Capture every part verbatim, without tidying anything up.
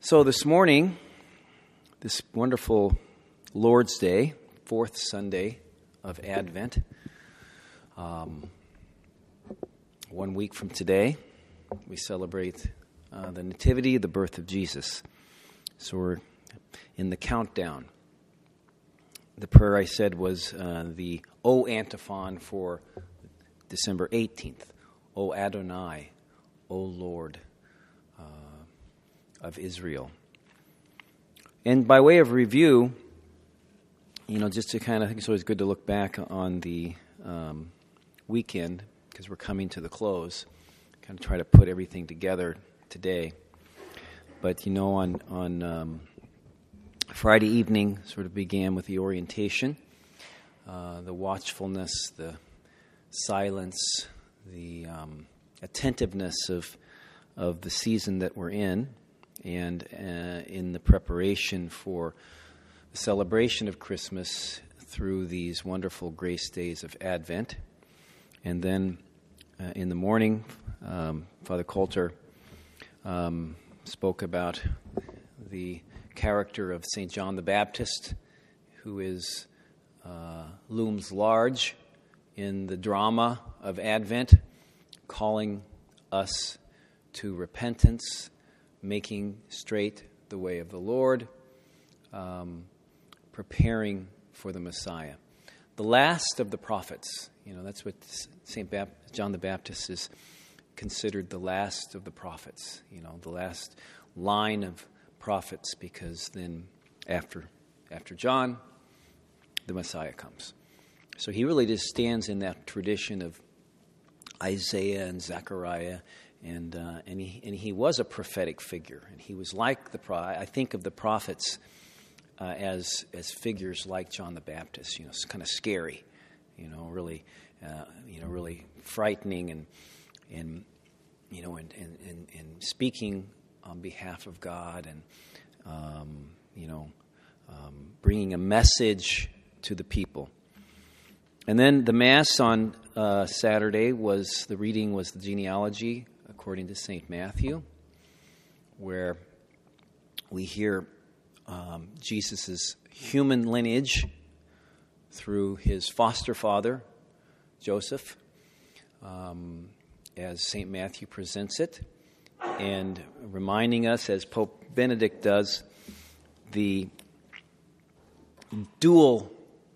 So this morning, this wonderful Lord's Day, fourth Sunday of Advent, um, one week from today, we celebrate uh, the Nativity, the birth of Jesus. So we're in the countdown. The prayer I said was uh, the O antiphon for December eighteenth. O Adonai, O Lord uh, of Israel. And by way of review, you know, just to kind of, I think it's always good to look back on the um, weekend because we're coming to the close, kind of try to put everything together today. But, you know, on, on um, Friday evening sort of began with the orientation, uh, the watchfulness, the silence, the um, attentiveness of of the season that we're in, and uh, in the preparation for the celebration of Christmas through these wonderful grace days of Advent. And then uh, in the morning, um, Father Coulter um, spoke about the character of Saint John the Baptist, who is uh, looms large in the drama of Advent, calling us to repentance, making straight the way of the Lord, um, preparing for the Messiah. The last of the prophets, you know, that's what Saint Bap- John the Baptist is considered, the last of the prophets, you know, the last line of prophets, because then after after John, the Messiah comes. So he really just stands in that tradition of Isaiah and Zechariah, and uh, and he and he was a prophetic figure, and he was like the pro- I think of the prophets uh, as as figures like John the Baptist. You know, it's kind of scary, you know, really, uh, you know, really frightening, and and you know, and and, and, and speaking on behalf of God, and um, you know, um, bringing a message to the people. And then the Mass on uh, Saturday was, the reading was the genealogy according to Saint Matthew, where we hear um, Jesus' human lineage through his foster father, Joseph, um, as Saint Matthew presents it, and reminding us, as Pope Benedict does, the dual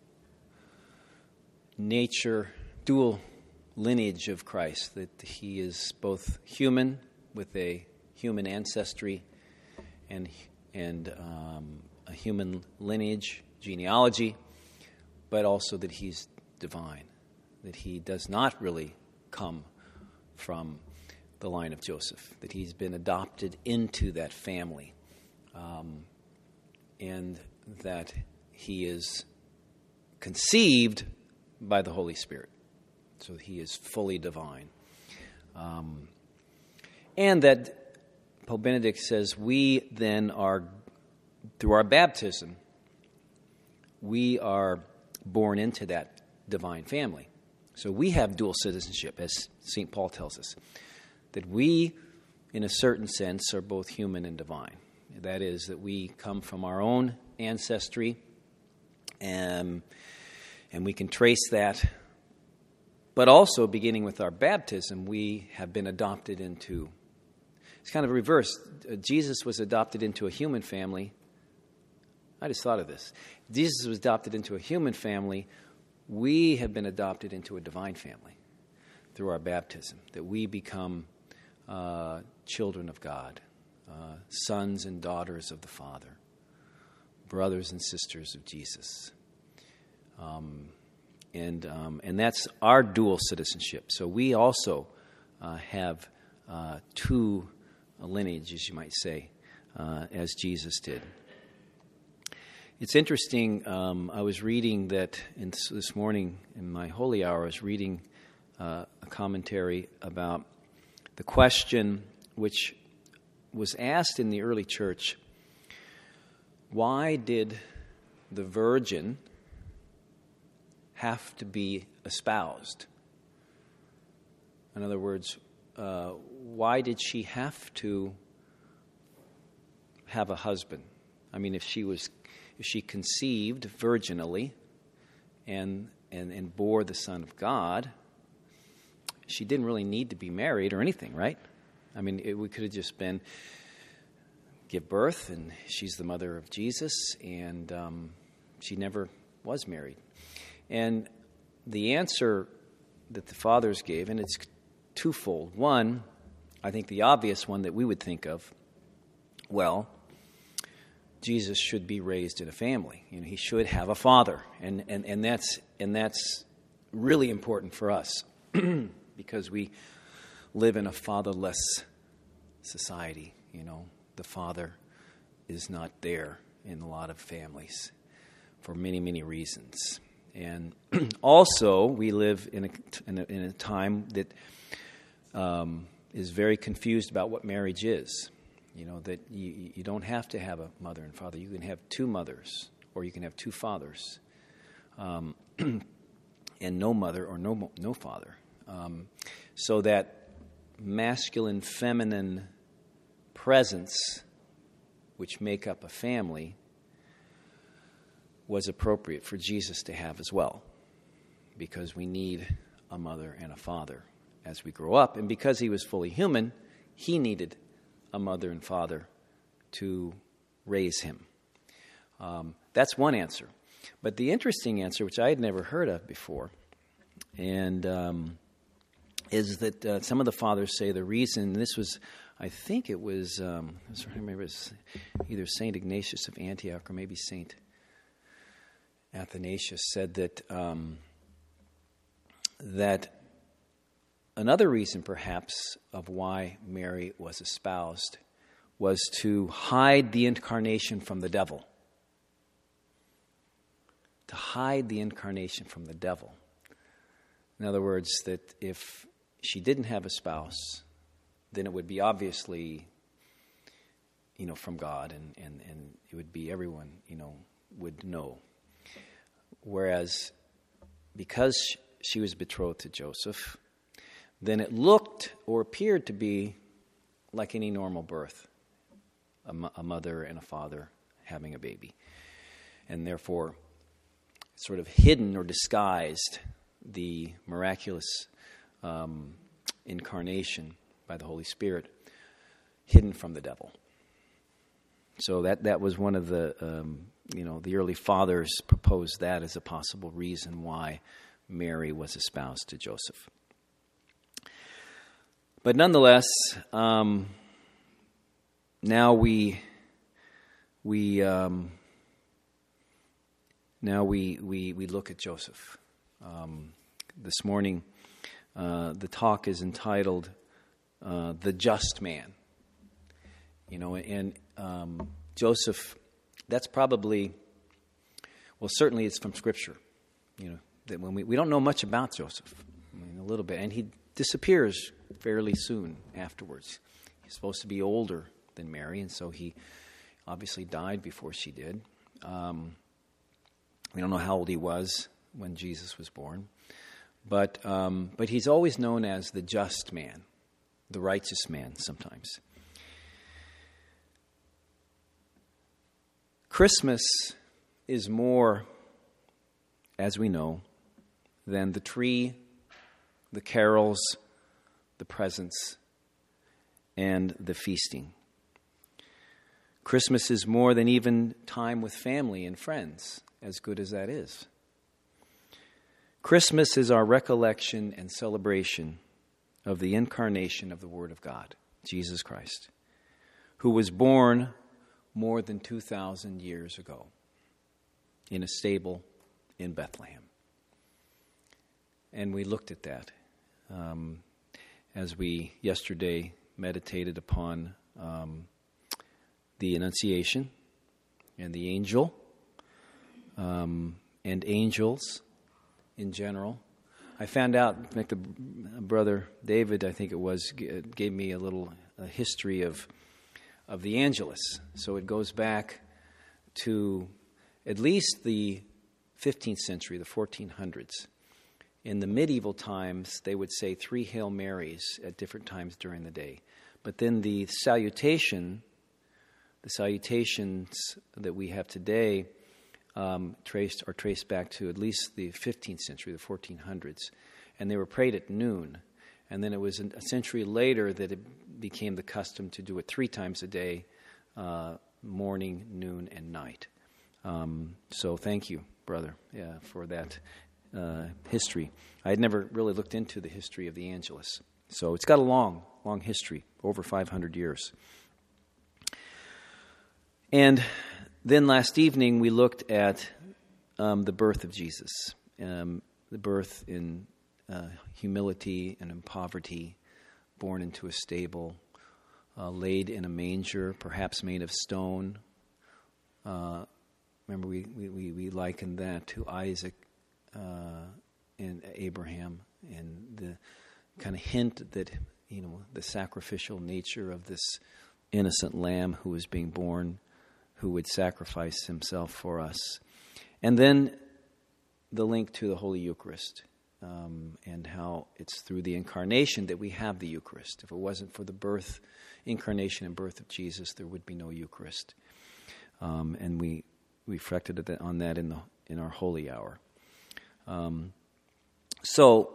nature, dual lineage of Christ, that he is both human with a human ancestry and and um, a human lineage, genealogy, but also that he's divine, that he does not really come from the line of Joseph, that he's been adopted into that family, um, and that he is conceived by the Holy Spirit. So he is fully divine. Um, and that Pope Benedict says we then are, through our baptism, we are born into that divine family. So we have dual citizenship, as Saint Paul tells us, that we, in a certain sense, are both human and divine. That is, that we come from our own ancestry, and And we can trace that, but also beginning with our baptism, we have been adopted into, it's kind of reverse. Jesus was adopted into a human family. I just thought of this. Jesus was adopted into a human family. We have been adopted into a divine family through our baptism, that we become uh, children of God, uh, sons and daughters of the Father, brothers and sisters of Jesus. Um, and um, and that's our dual citizenship. So we also uh, have uh, two lineages, you might say, uh, as Jesus did. It's interesting. Um, I was reading that in, this morning in my holy hour. I was reading uh, a commentary about the question which was asked in the early church: why did the Virgin have to be espoused? In other words, uh, why did she have to have a husband. I mean, if she was, if she conceived virginally and and, and bore the Son of God, she didn't really need to be married or anything, right? I mean, it, we could have just been give birth, and she's the mother of Jesus, and um, she never was married. And the answer that the fathers gave, and it's twofold. One, I think the obvious one that we would think of, well, Jesus should be raised in a family. You know, he should have a father, and and, and that's and that's really important for us because we live in a fatherless society. You know, the father is not there in a lot of families for many, many reasons. And also, we live in a, in a, in a time that um, is very confused about what marriage is. You know, that you, you don't have to have a mother and father. You can have two mothers, or you can have two fathers, um, and no mother or no no father. Um, so that masculine, feminine presence, which make up a family, was appropriate for Jesus to have as well, because we need a mother and a father as we grow up. And because he was fully human, he needed a mother and father to raise him. Um, that's one answer. But the interesting answer, which I had never heard of before, and um, is that uh, some of the fathers say the reason, this was, I think it was, um, I remember it was either Saint Ignatius of Antioch or maybe Saint Athanasius, said that um, that another reason, perhaps, of why Mary was espoused was to hide the incarnation from the devil. To hide the incarnation from the devil. In other words, that if she didn't have a spouse, then it would be obviously, you know, from God, and, and, and it would be everyone, you know, would know. Whereas, because she was betrothed to Joseph, then it looked or appeared to be like any normal birth, a, mo- a mother and a father having a baby. And therefore, sort of hidden or disguised the miraculous um, incarnation by the Holy Spirit, hidden from the devil. So that, that was one of the, um, you know, the early fathers proposed that as a possible reason why Mary was espoused to Joseph. But nonetheless, um, now we we um, now we, we we look at Joseph. Um, this morning, uh, the talk is entitled uh, "The Just Man." You know, and um, Joseph. That's probably, well, certainly it's from Scripture. You know, that when we we don't know much about Joseph, I mean, a little bit, and he disappears fairly soon afterwards. He's supposed to be older than Mary, and so he obviously died before she did. Um, we don't know how old he was when Jesus was born, but um, but he's always known as the just man, the righteous man sometimes. Christmas is more, as we know, than the tree, the carols, the presents, and the feasting. Christmas is more than even time with family and friends, as good as that is. Christmas is our recollection and celebration of the incarnation of the Word of God, Jesus Christ, who was born more than two thousand years ago in a stable in Bethlehem. And we looked at that um, as we yesterday meditated upon um, the Annunciation and the angel um, and angels in general. I found out, like the brother David, I think it was, gave me a little a history of of the Angelus. So it goes back to at least the fifteenth century, the fourteen hundreds. In the medieval times, they would say three Hail Marys at different times during the day. But then the salutation the salutations that we have today um, traced are traced back to at least the fifteenth century, the fourteen hundreds, and they were prayed at noon. And then it was a century later that it became the custom to do it three times a day, uh, morning, noon, and night. Um, so thank you, brother, yeah, for that uh, history. I had never really looked into the history of the Angelus. So it's got a long, long history, over five hundred years. And then last evening we looked at um, the birth of Jesus, um, the birth in uh, humility and in poverty, born into a stable, uh, laid in a manger, perhaps made of stone. Uh, remember, we, we, we likened that to Isaac uh, and Abraham, and the kind of hint that, you know, the sacrificial nature of this innocent lamb who was being born, who would sacrifice himself for us. And then the link to the Holy Eucharist, um, and how it's through the incarnation that we have the Eucharist. If it wasn't for the birth, incarnation and birth of Jesus, there would be no Eucharist. Um, and we reflected on that in the in our holy hour. Um, so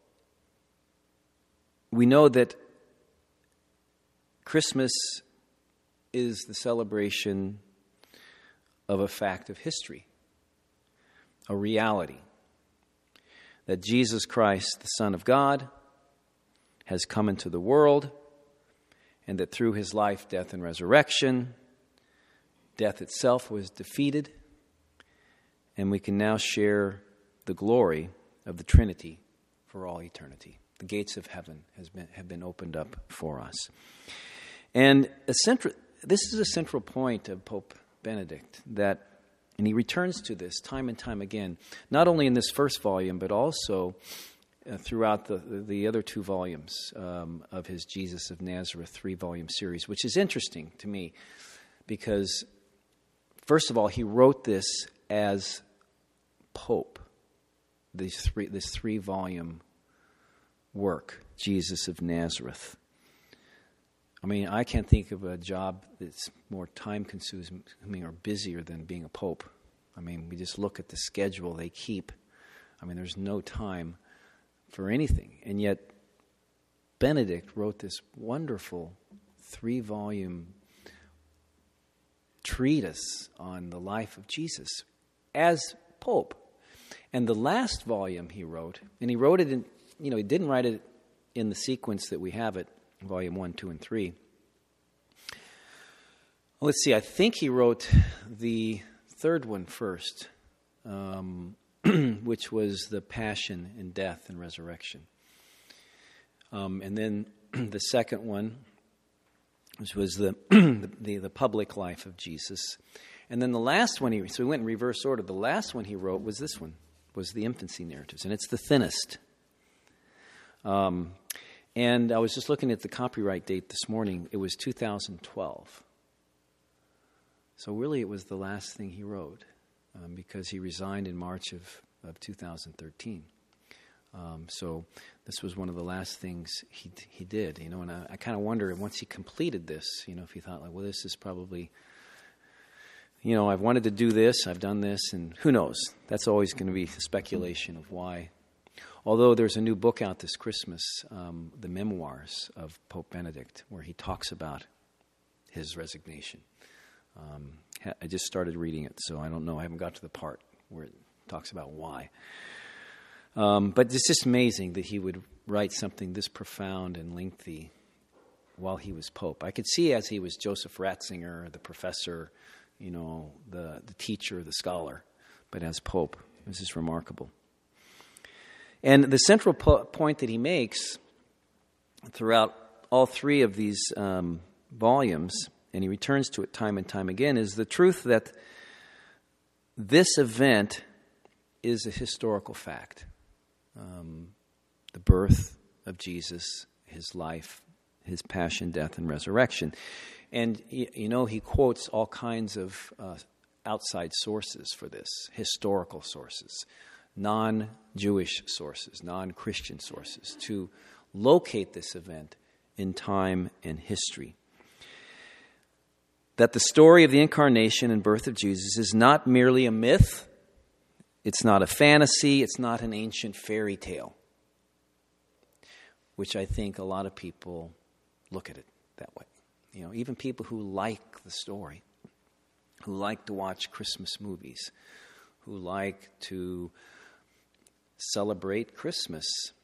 we know that Christmas is the celebration of a fact of history, a reality, that Jesus Christ, the Son of God, has come into the world, and that through his life, death, and resurrection, death itself was defeated, and we can now share the glory of the Trinity for all eternity. The gates of heaven has been, have been opened up for us. And a central, this is a central point of Pope Benedict, that, and he returns to this time and time again, not only in this first volume, but also uh, throughout the, the other two volumes um, of his Jesus of Nazareth three-volume series, which is interesting to me because, first of all, he wrote this as Pope, these three, this three-volume work, Jesus of Nazareth. I mean, I can't think of a job that's more time-consuming or busier than being a pope. I mean, we just look at the schedule they keep. I mean, there's no time for anything. And yet, Benedict wrote this wonderful three-volume treatise on the life of Jesus as Pope. And the last volume he wrote, and he wrote it in, you know, he didn't write it in the sequence that we have it, volume one, two, and three. Let's see, I think he wrote the third one first, um, which was the Passion and Death and Resurrection. Um, and then the second one, which was the, the the public life of Jesus. And then the last one, he so we went in reverse order. The last one he wrote was this one, was the infancy narratives, and it's the thinnest. Um, and I was just looking at the copyright date this morning. It was two thousand twelve. So really it was the last thing he wrote, um, because he resigned in March of, of two thousand thirteen. Um, so this was one of the last things he he did, you know, and I, I kind of wonder, once he completed this, you know, if he thought, like, well, this is probably, you know, I've wanted to do this, I've done this, and who knows? That's always going to be speculation of why. Although there's a new book out this Christmas, um, the Memoirs of Pope Benedict, where he talks about his resignation. Um, I just started reading it, so I don't know. I haven't got to the part where it talks about why. Um, but it's just amazing that he would write something this profound and lengthy while he was Pope. I could see as he was Joseph Ratzinger, the professor, you know, the, the teacher, the scholar, but as Pope, this is remarkable. And the central po- point that he makes throughout all three of these um, volumes, and he returns to it time and time again, is the truth that this event is a historical fact. Um, the birth of Jesus, his life, his passion, death, and resurrection. And, you know, he quotes all kinds of uh, outside sources for this, historical sources, non-Jewish sources, non-Christian sources, to locate this event in time and history. that the story of the incarnation and birth of Jesus is not merely a myth, it's not a fantasy, it's not an ancient fairy tale, which I think a lot of people look at it that way. You know, even people who like the story, who like to watch Christmas movies, who like to celebrate Christmas,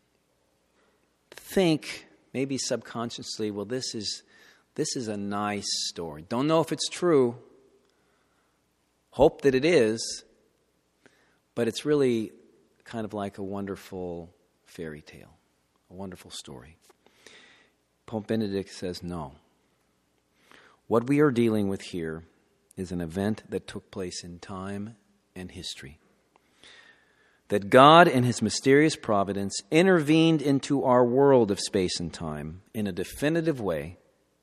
think maybe subconsciously, well, this is this is a nice story. Don't know if it's true. Hope that it is. But it's really kind of like a wonderful fairy tale, a wonderful story. Pope Benedict says no. What we are dealing with here is an event that took place in time and history. That God, in his mysterious providence, intervened into our world of space and time in a definitive way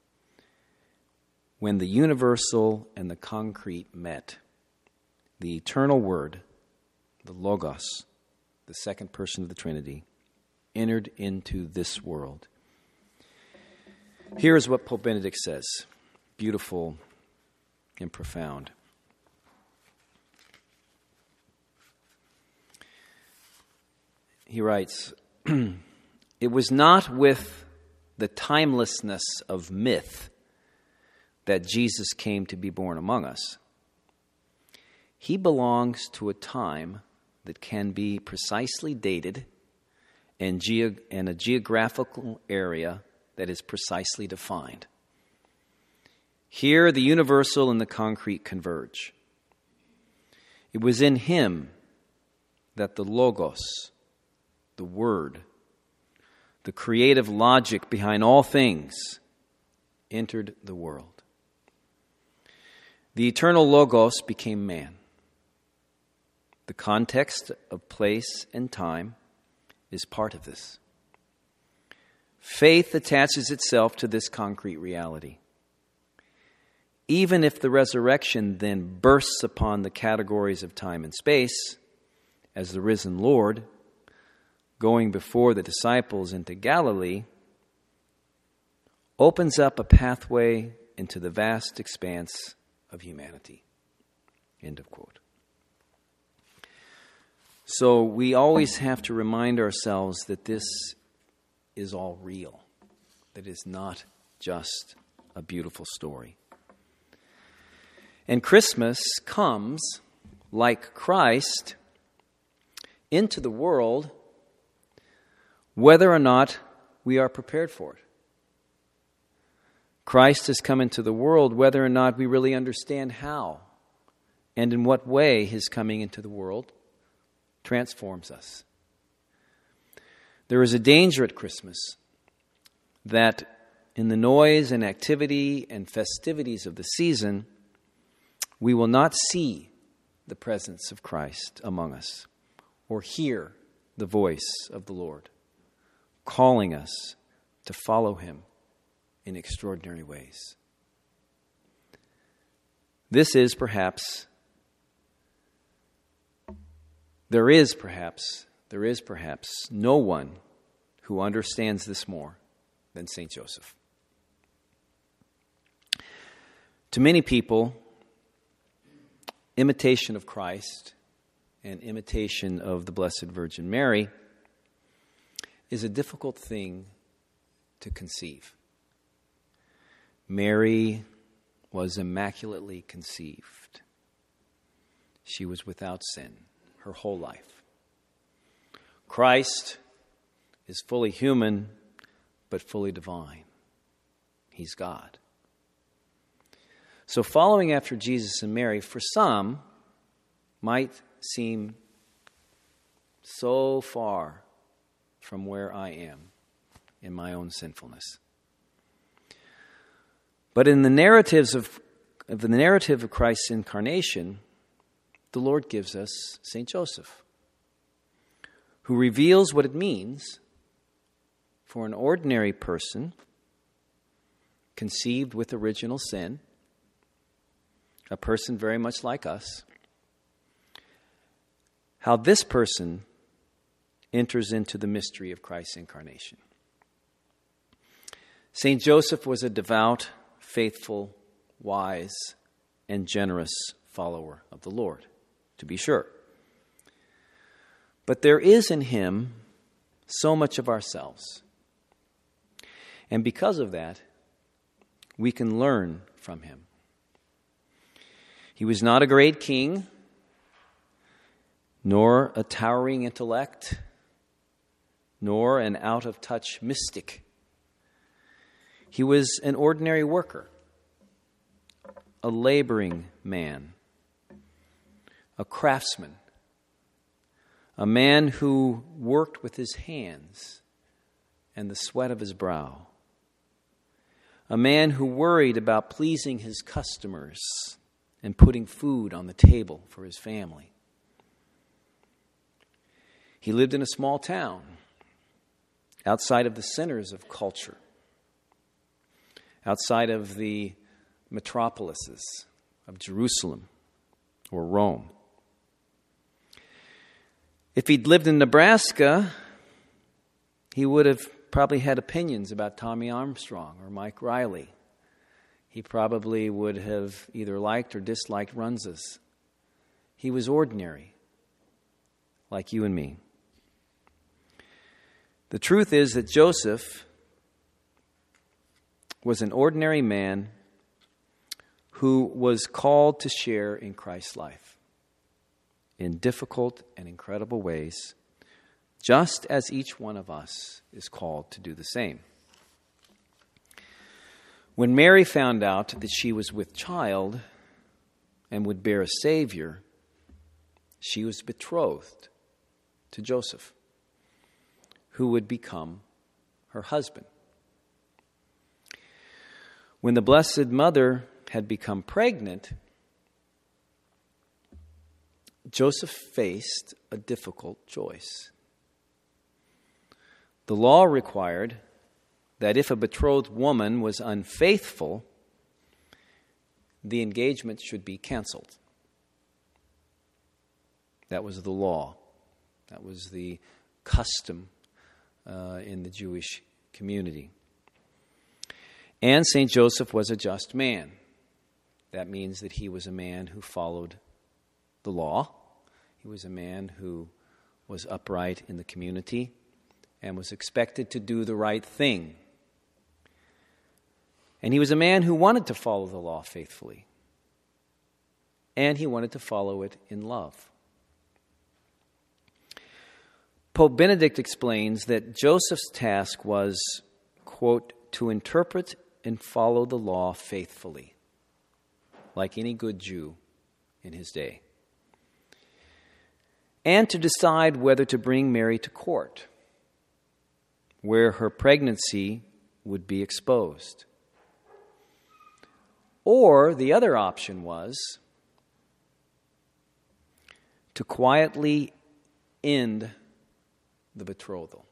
when the universal and the concrete met. The eternal Word, the Logos, the second person of the Trinity, entered into this world. Here is what Pope Benedict says, beautiful and profound. He writes, "It was not with the timelessness of myth that Jesus came to be born among us. He belongs to a time that can be precisely dated and, geo- and a geographical area that is precisely defined. Here the universal and the concrete converge. It was in him that the Logos, the Word, the creative logic behind all things, entered the world. The eternal Logos became man. The context of place and time is part of this. Faith attaches itself to this concrete reality. Even if the resurrection then bursts upon the categories of time and space, as the risen Lord, going before the disciples into Galilee, opens up a pathway into the vast expanse of humanity." End of quote. So we always have to remind ourselves that this is all real, that it's not just a beautiful story. And Christmas comes, like Christ, into the world whether or not we are prepared for it. Christ has come into the world whether or not we really understand how and in what way his coming into the world transforms us. There is a danger at Christmas that in the noise and activity and festivities of the season, we will not see the presence of Christ among us or hear the voice of the Lord calling us to follow him in extraordinary ways. This is perhaps, there is perhaps, there is perhaps no one who understands this more than Saint Joseph. To many people, imitation of Christ and imitation of the Blessed Virgin Mary is a difficult thing to conceive. Mary was immaculately conceived. She was without sin her whole life. Christ is fully human, but fully divine. He's God. So following after Jesus and Mary, for some, might seem so far from where I am in my own sinfulness. But in the narratives of, of the narrative of Christ's incarnation, the Lord gives us Saint Joseph, who reveals what it means for an ordinary person conceived with original sin, a person very much like us, how this person enters into the mystery of Christ's incarnation. Saint Joseph was a devout, faithful wise, and generous follower of the Lord, to be sure. But there is in him so much of ourselves. And because of that, we can learn from him. He was not a great king, nor a towering intellect, nor an out-of-touch mystic. He was an ordinary worker, a laboring man, a craftsman, a man who worked with his hands and the sweat of his brow, a man who worried about pleasing his customers and putting food on the table for his family. He lived in a small town outside of the centers of culture, outside of the metropolises of Jerusalem or Rome. If he'd lived in Nebraska, he would have probably had opinions about Tommy Armstrong or Mike Riley. He probably would have either liked or disliked Runzas. He was ordinary, like you and me. The truth is that Joseph was an ordinary man who was called to share in Christ's life in difficult and incredible ways, just as each one of us is called to do the same. When Mary found out that she was with child and would bear a Savior, she was betrothed to Joseph, who would become her husband. When the Blessed Mother had become pregnant, Joseph faced a difficult choice. The law required that if a betrothed woman was unfaithful, the engagement should be canceled. That was the law. That was the custom uh, in the Jewish community. And Saint Joseph was a just man. That means that he was a man who followed the law. He was a man who was upright in the community and was expected to do the right thing. And he was a man who wanted to follow the law faithfully. And he wanted to follow it in love. Pope Benedict explains that Joseph's task was, quote, to interpret and follow the law faithfully, like any good Jew in his day, and to decide whether to bring Mary to court, where her pregnancy would be exposed. Or the other option was to quietly end the betrothal.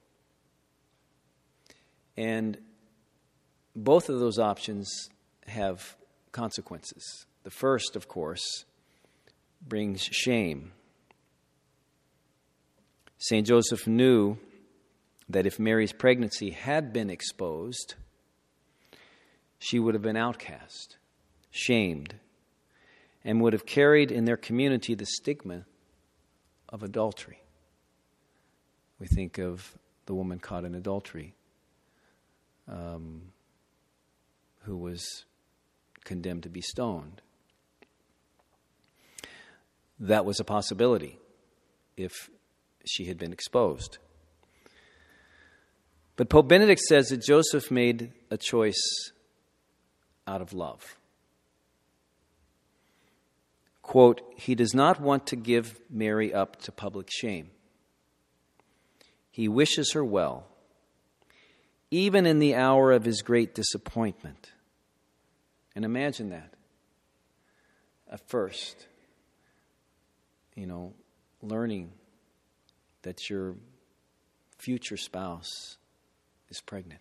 And both of those options have consequences. The first, of course, brings shame. Saint Joseph knew that if Mary's pregnancy had been exposed, she would have been outcast, shamed, and would have carried in their community the stigma of adultery. We think of the woman caught in adultery, um, who was condemned to be stoned. That was a possibility if she had been exposed. But Pope Benedict says that Joseph made a choice out of love. Quote, he does not want to give Mary up to public shame. He wishes her well, even in the hour of his great disappointment. And imagine that. At first, you know, learning that your future spouse is pregnant.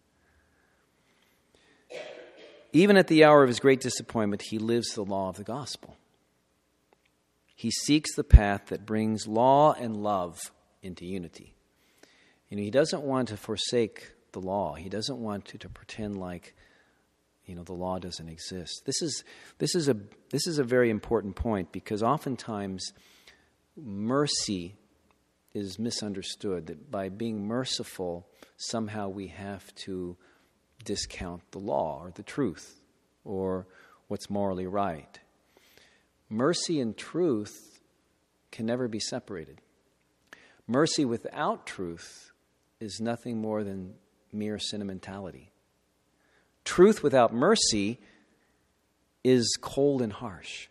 Even at the hour of his great disappointment, he lives the law of the gospel. He seeks the path that brings law and love into unity. You know, he doesn't want to forsake the law. He doesn't want to, to pretend like, you know, the law doesn't exist. This is this is a this is a very important point, because oftentimes mercy is misunderstood, that by being merciful, somehow we have to discount the law or the truth or what's morally right. Mercy and truth can never be separated. Mercy without truth is nothing more than mere sentimentality. Truth without mercy is cold and harsh.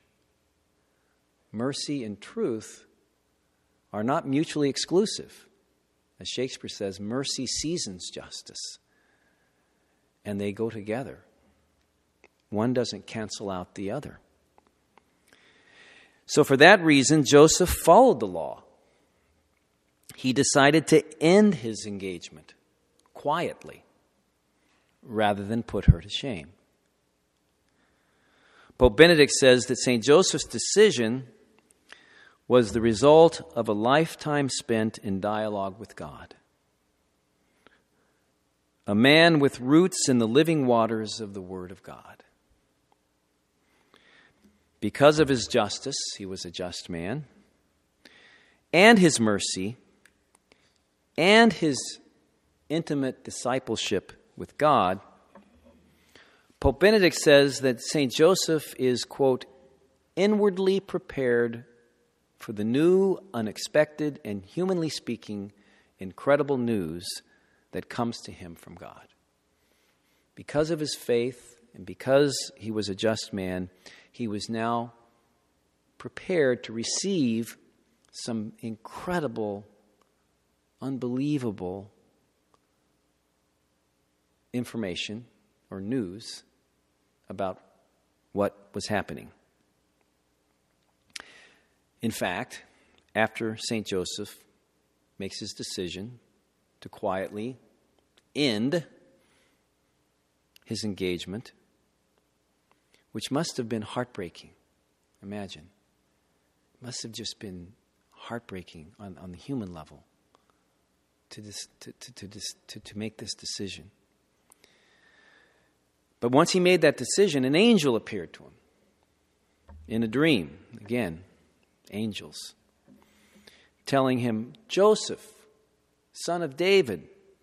Mercy and truth are not mutually exclusive. As Shakespeare says, mercy seasons justice, and they go together. One doesn't cancel out the other. So for that reason, Joseph followed the law. He decided to end his engagement quietly rather than put her to shame. Pope Benedict says that Saint Joseph's decision was the result of a lifetime spent in dialogue with God. A man with roots in the living waters of the Word of God. Because of his justice, he was a just man, and his mercy, and his intimate discipleship with God, Pope Benedict says that Saint Joseph is, quote, inwardly prepared for the new, unexpected, and humanly speaking, incredible news that comes to him from God. Because of his faith and because he was a just man, he was now prepared to receive some incredible, unbelievable information or news about what was happening. In fact, after Saint Joseph makes his decision to quietly end his engagement, which must have been heartbreaking, imagine. It must have just been heartbreaking on, on the human level to, this, to, to, to, this, to, to make this decision. But once he made that decision, an angel appeared to him in a dream. Again, angels, telling him, Joseph, son of David,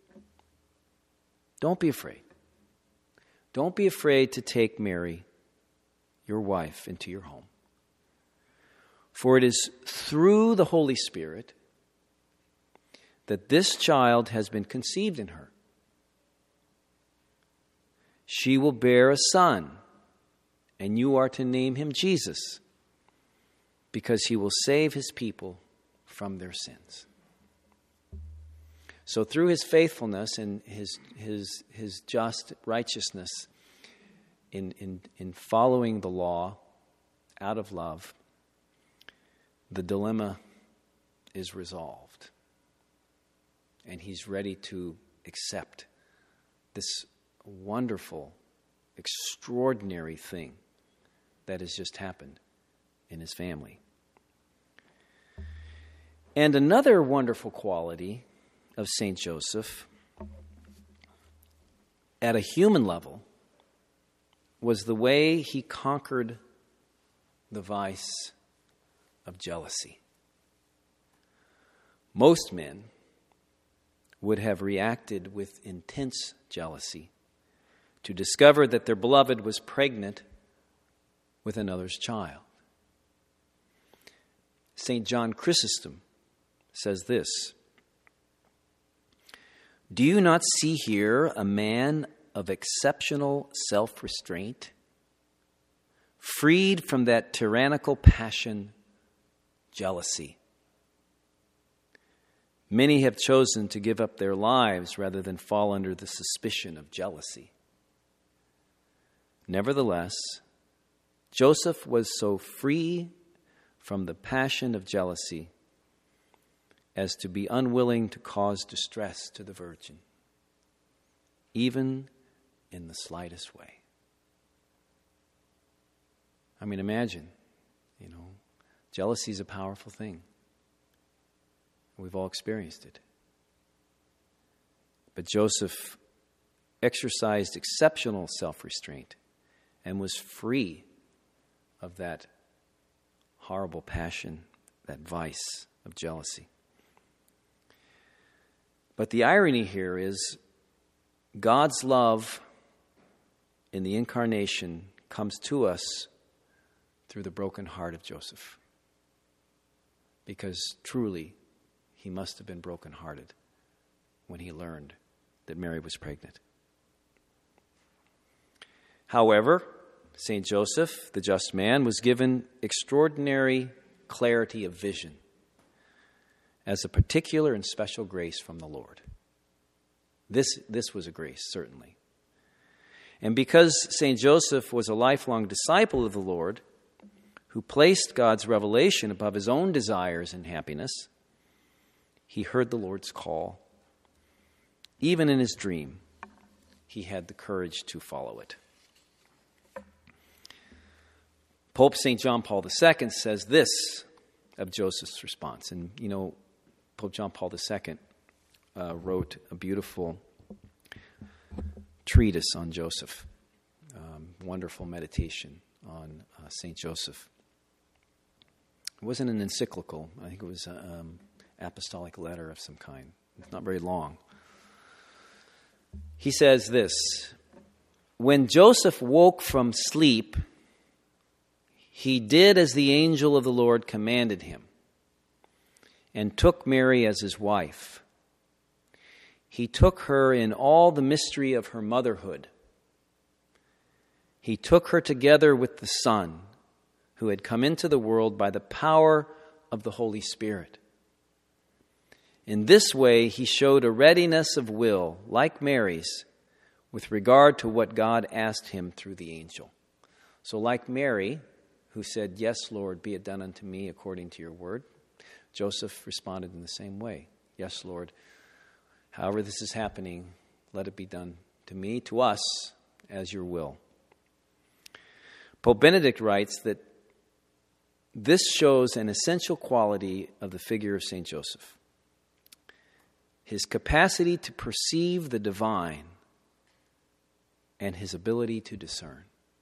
don't be afraid. Don't be afraid to take Mary, your wife, into your home. For it is through the Holy Spirit that this child has been conceived in her. She will bear a son, and you are to name him Jesus, because he will save his people from their sins. So through his faithfulness and his his his just righteousness in, in, in following the law out of love, the dilemma is resolved. And he's ready to accept this wonderful, extraordinary thing that has just happened in his family. And another wonderful quality of Saint Joseph, at a human level, was the way he conquered the vice of jealousy. Most men would have reacted with intense jealousy to discover that their beloved was pregnant with another's child. Saint John Chrysostom says this, do you not see here a man of exceptional self-restraint, freed from that tyrannical passion, jealousy? Many have chosen to give up their lives rather than fall under the suspicion of jealousy. Nevertheless, Joseph was so free from the passion of jealousy as to be unwilling to cause distress to the Virgin, even in the slightest way. I mean, imagine, you know, jealousy is a powerful thing. We've all experienced it. But Joseph exercised exceptional self-restraint and was free of that horrible passion, that vice of jealousy. But the irony here is God's love in the incarnation comes to us through the broken heart of Joseph. Because truly, he must have been brokenhearted when he learned that Mary was pregnant. However, Saint Joseph, the just man, was given extraordinary clarity of vision as a particular and special grace from the Lord. This, this was a grace, certainly. And because Saint Joseph was a lifelong disciple of the Lord, who placed God's revelation above his own desires and happiness, he heard the Lord's call. Even in his dream, he had the courage to follow it. Pope Saint John Paul the Second says this of Joseph's response. And, you know, Pope John Paul the Second uh, wrote a beautiful treatise on Joseph, um, wonderful meditation on uh, Saint Joseph. It wasn't an encyclical. I think it was an um, apostolic letter of some kind. It's not very long. He says this: when Joseph woke from sleep, he did as the angel of the Lord commanded him, and took Mary as his wife. He took her in all the mystery of her motherhood. He took her together with the Son, who had come into the world by the power of the Holy Spirit. In this way, he showed a readiness of will, like Mary's, with regard to what God asked him through the angel. So like Mary, who said, "Yes, Lord, be it done unto me according to your word," Joseph responded in the same way. "Yes, Lord, however this is happening, let it be done to me, to us, as your will." Pope Benedict writes that this shows an essential quality of the figure of Saint Joseph: his capacity to perceive the divine and his ability to discern.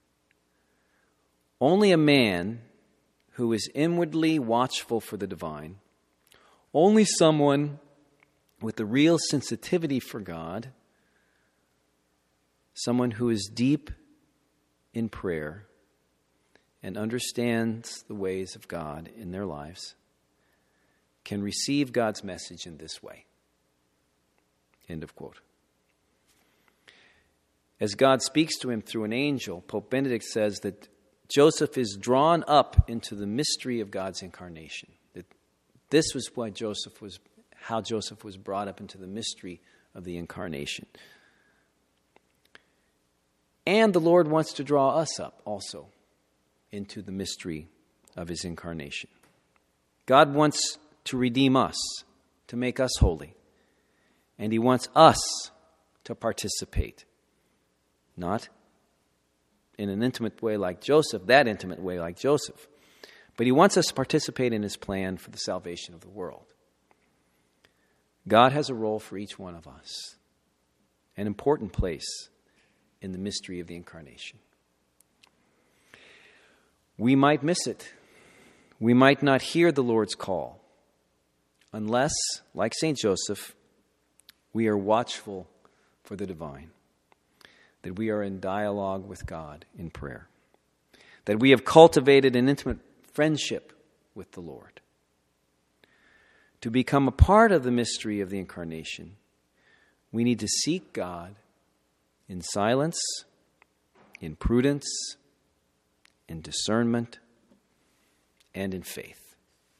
Only a man who is inwardly watchful for the divine, only someone with the real sensitivity for God, someone who is deep in prayer and understands the ways of God in their lives, can receive God's message in this way. End of quote. As God speaks to him through an angel, Pope Benedict says that Joseph is drawn up into the mystery of God's incarnation. That this was why Joseph was, how Joseph was brought up into the mystery of the incarnation. And the Lord wants to draw us up also into the mystery of his incarnation. God wants to redeem us, to make us holy. And he wants us to participate. Not in an intimate way like Joseph, that intimate way like Joseph. But he wants us to participate in his plan for the salvation of the world. God has a role for each one of us, an important place in the mystery of the incarnation. We might miss it. We might not hear the Lord's call unless, like Saint Joseph, we are watchful for the divine, that we are in dialogue with God in prayer, that we have cultivated an intimate friendship with the Lord. To become a part of the mystery of the incarnation, we need to seek God in silence, in prudence, in discernment, and in faith.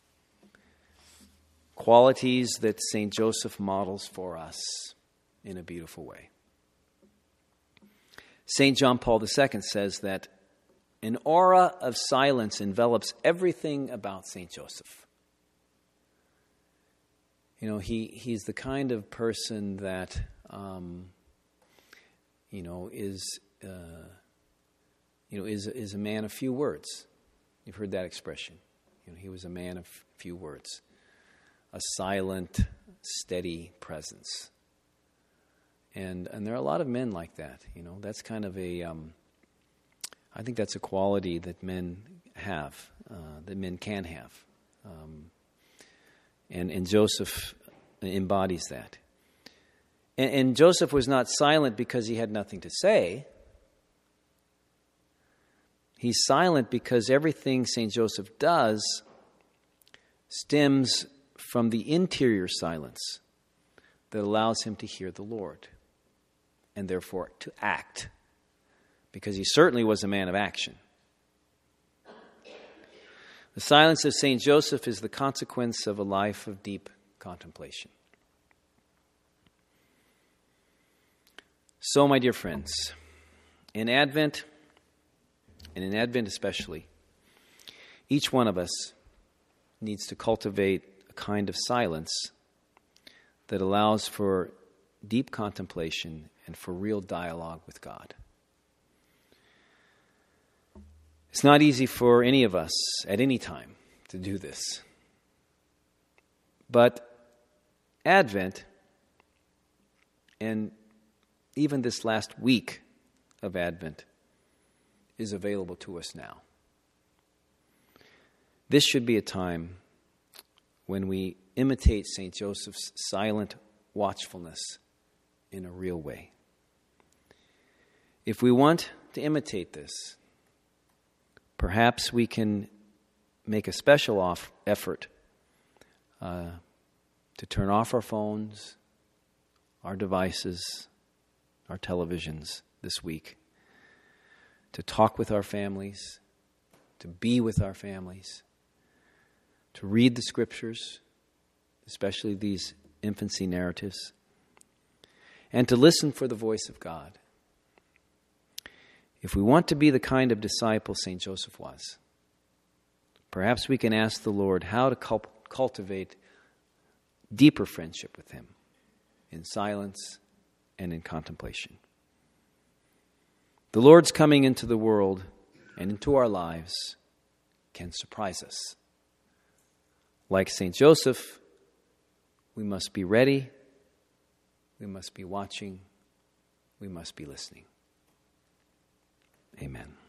Qualities that Saint Joseph models for us in a beautiful way. Saint John Paul the Second says that an aura of silence envelops everything about Saint Joseph. You know, he, he's the kind of person that, um, you know, is, uh, you know, is, is a man of few words. You've heard that expression. You know, he was a man of few words. A silent, steady presence. And and there are a lot of men like that. You know, that's kind of a um, I think that's a quality that men have, uh, that men can have. Um, and, and Joseph embodies that. And, and Joseph was not silent because he had nothing to say. He's silent because everything Saint Joseph does stems from the interior silence that allows him to hear the Lord and therefore to act, because he certainly was a man of action. The silence of Saint Joseph is the consequence of a life of deep contemplation. So, my dear friends, in Advent, and in Advent especially, each one of us needs to cultivate a kind of silence that allows for deep contemplation and for real dialogue with God. It's not easy for any of us at any time to do this. But Advent, and even this last week of Advent, is available to us now. This should be a time when we imitate Saint Joseph's silent watchfulness in a real way. If we want to imitate this, perhaps we can make a special off effort uh, to turn off our phones, our devices, our televisions this week, to talk with our families, to be with our families, to read the scriptures, especially these infancy narratives, and to listen for the voice of God. If we want to be the kind of disciple Saint Joseph was, perhaps we can ask the Lord how to cult- cultivate deeper friendship with Him in silence and in contemplation. The Lord's coming into the world and into our lives can surprise us. Like Saint Joseph, we must be ready, we must be watching, we must be listening. Amen.